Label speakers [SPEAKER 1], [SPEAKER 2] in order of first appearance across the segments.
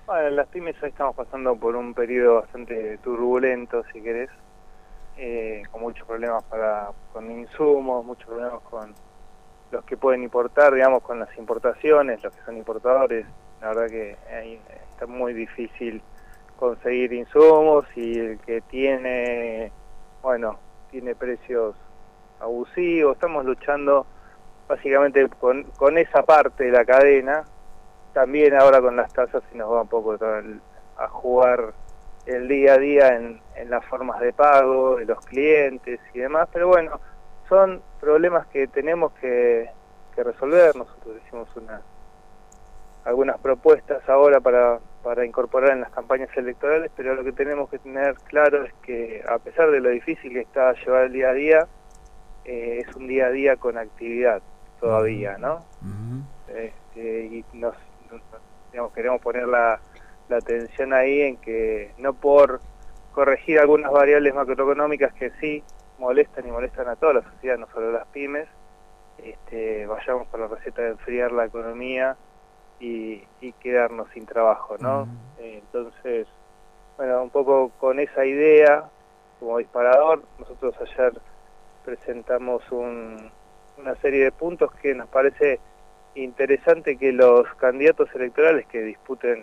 [SPEAKER 1] Bueno, las pymes hoy estamos pasando por un periodo bastante turbulento, si querés, con muchos problemas con insumos, muchos problemas con los que pueden importar, digamos, con las importaciones, los que son importadores. La verdad que ahí está muy difícil conseguir insumos y el que tiene, bueno, tiene precios abusivos. Estamos luchando básicamente con esa parte de la cadena. También ahora con las tasas se nos va un poco a jugar el día a día en las formas de pago de los clientes y demás, pero bueno, son problemas que tenemos que resolver. Nosotros hicimos algunas propuestas ahora para incorporar en las campañas electorales, pero lo que tenemos que tener claro es que a pesar de lo difícil que está llevar el día a día, es un día a día con actividad todavía, ¿no? Y digamos, queremos poner la atención ahí en que no por corregir algunas variables macroeconómicas que sí molestan y molestan a toda la sociedad, no solo a las pymes, vayamos por la receta de enfriar la economía y quedarnos sin trabajo, ¿no? Entonces, bueno, un poco con esa idea como disparador, nosotros ayer presentamos una serie de puntos que nos parece interesante que los candidatos electorales que disputen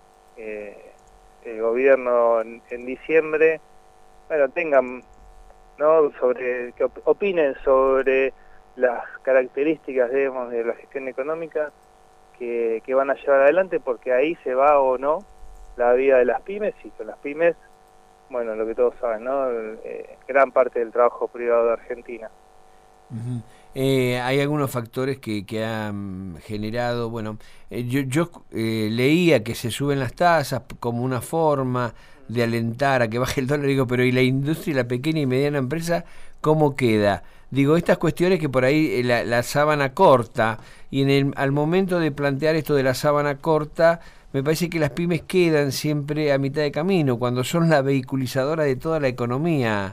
[SPEAKER 1] el gobierno en diciembre, bueno, tengan, ¿no?, que opinen sobre las características, digamos, de la gestión económica que van a llevar adelante, porque ahí se va o no la vida de las pymes, y con las pymes, bueno, lo que todos saben, ¿no?, gran parte del trabajo privado de Argentina.
[SPEAKER 2] Hay algunos factores que han generado, bueno, yo leía que se suben las tasas como una forma de alentar a que baje el dólar, digo, pero ¿y la industria y la pequeña y mediana empresa cómo queda? Digo, estas cuestiones que por ahí la sábana corta, y al momento de plantear esto de la sábana corta, me parece que las pymes quedan siempre a mitad de camino, cuando son la vehiculizadora de toda la economía.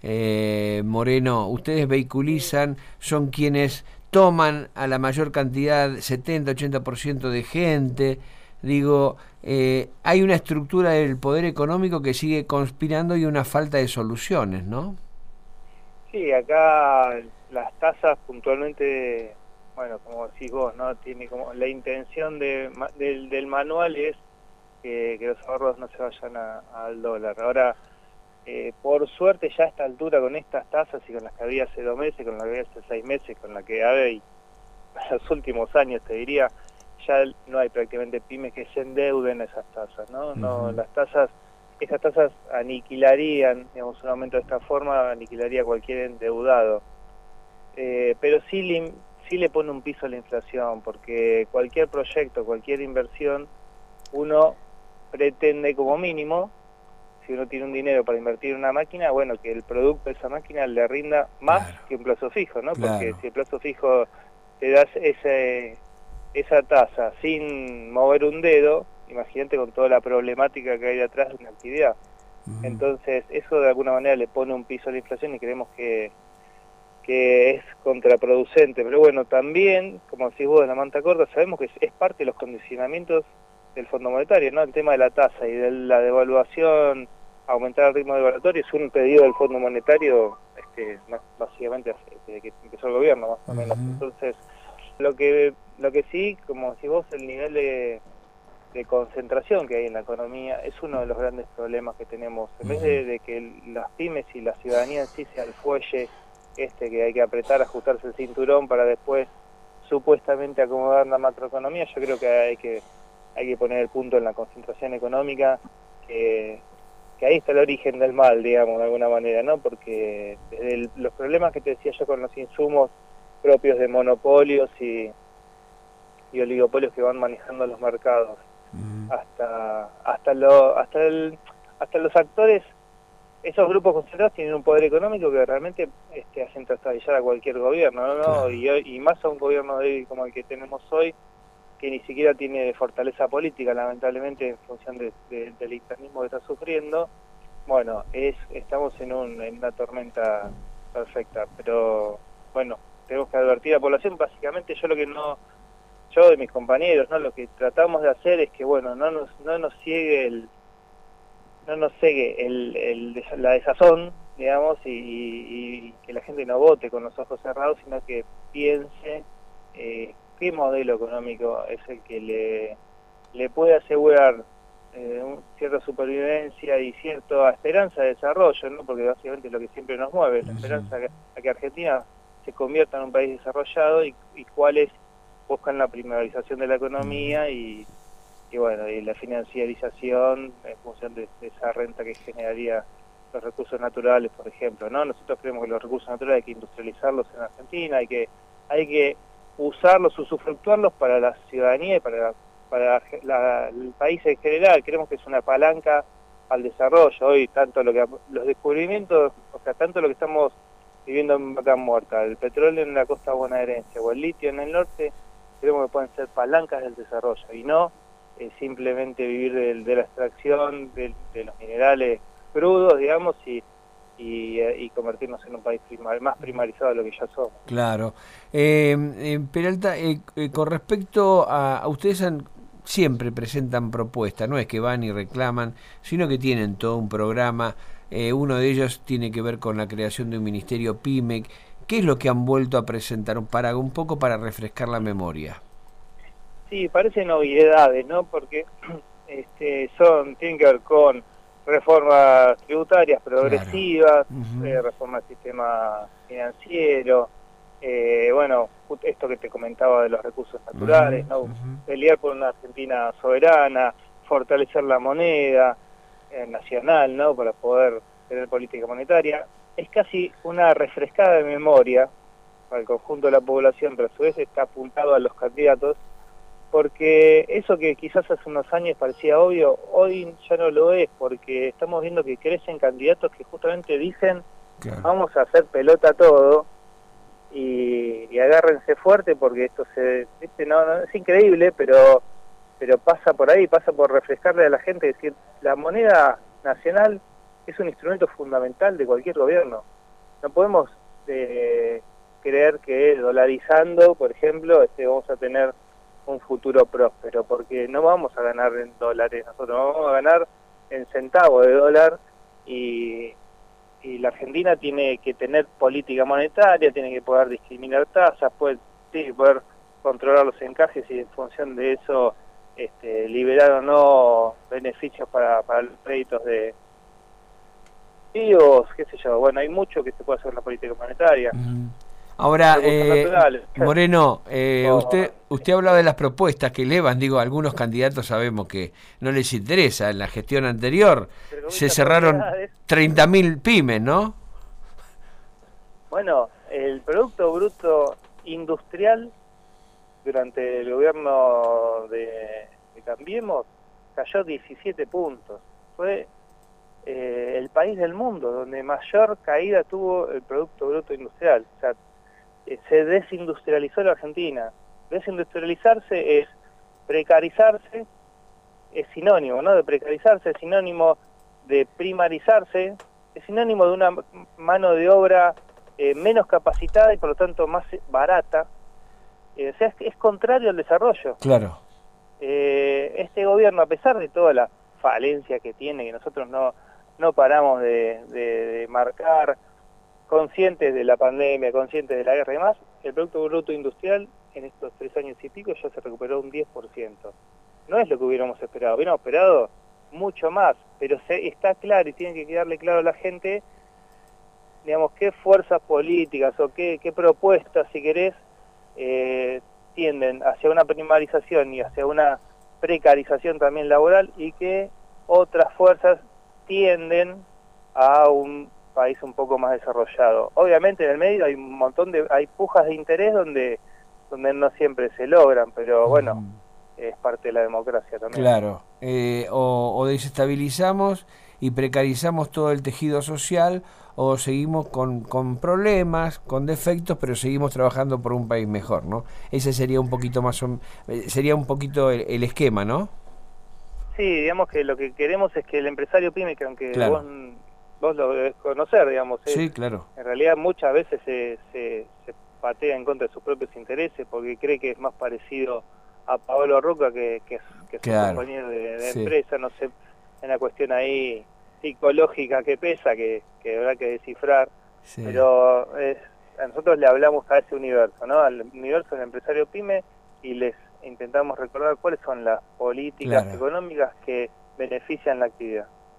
[SPEAKER 2] Moreno, ustedes vehiculizan, son quienes toman a la mayor cantidad, 70-80% de gente. Digo, hay una estructura del poder económico que sigue conspirando y una falta de soluciones, ¿no?
[SPEAKER 1] Sí, acá las tasas puntualmente, bueno, como decís vos, ¿no?, tiene como la intención del manual es que los ahorros no se vayan al dólar. Ahora, por suerte ya a esta altura, con estas tasas y con las que había hace 2 meses, con las que había hace 6 meses, con la que había en los últimos años, te diría, ya no hay prácticamente pymes que se endeuden a esas tasas, ¿no? No, esas tasas aniquilarían, digamos, un aumento de esta forma aniquilaría cualquier endeudado. Pero sí le pone un piso a la inflación, porque cualquier proyecto, cualquier inversión, uno pretende como mínimo, si uno tiene un dinero para invertir en una máquina, bueno, que el producto de esa máquina le rinda más
[SPEAKER 2] Claro,
[SPEAKER 1] que un plazo fijo, ¿no? Porque
[SPEAKER 2] claro.
[SPEAKER 1] si el plazo fijo te das esa tasa sin mover un dedo, imagínate con toda la problemática que hay detrás de una actividad. Entonces, eso de alguna manera le pone un piso a la inflación y creemos que es contraproducente. Pero bueno, también, como decís vos de la manta corta, sabemos que es parte de los condicionamientos del Fondo Monetario, ¿no? El tema de la tasa y de la devaluación, aumentar el ritmo devaluatorio, es un pedido del Fondo Monetario, básicamente desde que empezó el gobierno, más o menos. Entonces, lo que sí, como decís vos, el nivel de concentración que hay en la economía es uno de los grandes problemas que tenemos. En vez de que las pymes y la ciudadanía en sí sea el fuelle que hay que apretar, ajustarse el cinturón para después supuestamente acomodar la macroeconomía, yo creo que hay que poner el punto en la concentración económica, que ahí está el origen del mal, digamos, de alguna manera, ¿no? Porque desde los problemas que te decía yo con los insumos propios de monopolios y oligopolios que van manejando los mercados, hasta los actores, esos grupos concentrados tienen un poder económico que realmente hacen trastabillar a cualquier gobierno, ¿no?
[SPEAKER 2] Claro.
[SPEAKER 1] Y más a un gobierno débil como el que tenemos hoy, que ni siquiera tiene fortaleza política, lamentablemente, en función del internismo que está sufriendo. Bueno, estamos en una tormenta perfecta, pero bueno, tenemos que advertir a la población. Básicamente yo yo y mis compañeros, ¿no? Lo que tratamos de hacer es que, bueno, no nos ciegue la desazón, digamos, y que la gente no vote con los ojos cerrados, sino que piense qué modelo económico es el que le puede asegurar cierta supervivencia y cierta esperanza de desarrollo, ¿no? Porque básicamente es lo que siempre nos mueve, la esperanza a que Argentina se convierta en un país desarrollado y cuáles buscan la primarización de la economía y bueno, y la financiarización en función de esa renta que generaría los recursos naturales, por ejemplo, ¿no? Nosotros creemos que los recursos naturales hay que industrializarlos en Argentina, hay que usarlos, usufructuarlos para la ciudadanía y para el país en general. Creemos que es una palanca al desarrollo. Hoy tanto los descubrimientos, o sea, tanto lo que estamos viviendo en Vaca Muerta, el petróleo en la costa bonaerense o el litio en el norte, creemos que pueden ser palancas del desarrollo y no simplemente vivir de la extracción de los minerales crudos, digamos, y convertirnos en un país más primarizado de lo que ya somos.
[SPEAKER 2] Claro. Peralta, con respecto a ustedes siempre presentan propuestas, no es que van y reclaman, sino que tienen todo un programa. Uno de ellos tiene que ver con la creación de un ministerio PYME. ¿Qué es lo que han vuelto a presentar? Un poco para refrescar la memoria.
[SPEAKER 1] Sí, parecen obviedades, ¿no? Porque tienen que ver con reformas tributarias progresivas,
[SPEAKER 2] claro.
[SPEAKER 1] reforma del sistema financiero, bueno, esto que te comentaba de los recursos naturales, ¿no? Pelear por una Argentina soberana, fortalecer la moneda nacional, ¿no? Para poder tener política monetaria. Es casi una refrescada de memoria para el conjunto de la población, pero a su vez está apuntado a los candidatos, porque eso que quizás hace unos años parecía obvio, hoy ya no lo es, porque estamos viendo que crecen candidatos que justamente dicen, claro, vamos a hacer pelota todo, y agárrense fuerte porque esto no, es increíble, pero pasa por ahí, pasa por refrescarle a la gente, decir, la moneda nacional es un instrumento fundamental de cualquier gobierno. No podemos creer que dolarizando, por ejemplo, vamos a tener un futuro próspero, porque no vamos a ganar en dólares, nosotros vamos a ganar en centavos de dólar, y la Argentina tiene que tener política monetaria, tiene que poder discriminar tasas, tiene que poder controlar los encajes y en función de eso liberar o no beneficios para los créditos de qué sé yo. Bueno, hay mucho que se puede hacer en la política monetaria.
[SPEAKER 2] Ahora, Moreno, usted habla de las propuestas que elevan, digo, algunos candidatos sabemos que no les interesa. En la gestión anterior se cerraron 30.000 pymes, ¿no?
[SPEAKER 1] Bueno, el Producto Bruto Industrial durante el gobierno de Cambiemos cayó 17 puntos. Fue el país del mundo donde mayor caída tuvo el Producto Bruto Industrial. O sea, se desindustrializó la Argentina. Desindustrializarse es precarizarse, es sinónimo, ¿no? De precarizarse es sinónimo de primarizarse, es sinónimo de una mano de obra menos capacitada y por lo tanto más barata. O sea, es contrario al desarrollo.
[SPEAKER 2] Claro.
[SPEAKER 1] Este gobierno, a pesar de toda la falencia que tiene, que nosotros no paramos de marcar, conscientes de la pandemia, conscientes de la guerra y demás, el Producto Bruto Industrial en estos 3 años y pico ya se recuperó un 10%. No es lo que hubiéramos esperado mucho más, pero está claro y tiene que quedarle claro a la gente, digamos, qué fuerzas políticas o qué propuestas, si querés, tienden hacia una primarización y hacia una precarización también laboral, y que otras fuerzas tienden a un país un poco más desarrollado. Obviamente en el medio hay un montón hay pujas de interés donde no siempre se logran, pero bueno, es parte de la democracia también.
[SPEAKER 2] Claro, o desestabilizamos y precarizamos todo el tejido social, o seguimos con problemas, con defectos, pero seguimos trabajando por un país mejor, ¿no? Ese sería un poquito sería un poquito el esquema, ¿no?
[SPEAKER 1] Sí, digamos que lo que queremos es que el empresario pyme, que aunque
[SPEAKER 2] claro,
[SPEAKER 1] vos lo debes conocer, digamos,
[SPEAKER 2] sí, claro,
[SPEAKER 1] en realidad muchas veces se patea en contra de sus propios intereses porque cree que es más parecido a Paolo Roca, que es un
[SPEAKER 2] Claro,
[SPEAKER 1] compañero de
[SPEAKER 2] sí,
[SPEAKER 1] empresa, no sé, en la cuestión ahí psicológica que pesa, que habrá que descifrar,
[SPEAKER 2] sí,
[SPEAKER 1] pero a nosotros le hablamos a ese universo, ¿no? Al universo del empresario pyme, y les intentamos recordar cuáles son las políticas
[SPEAKER 2] claro.
[SPEAKER 1] económicas que benefician la actividad.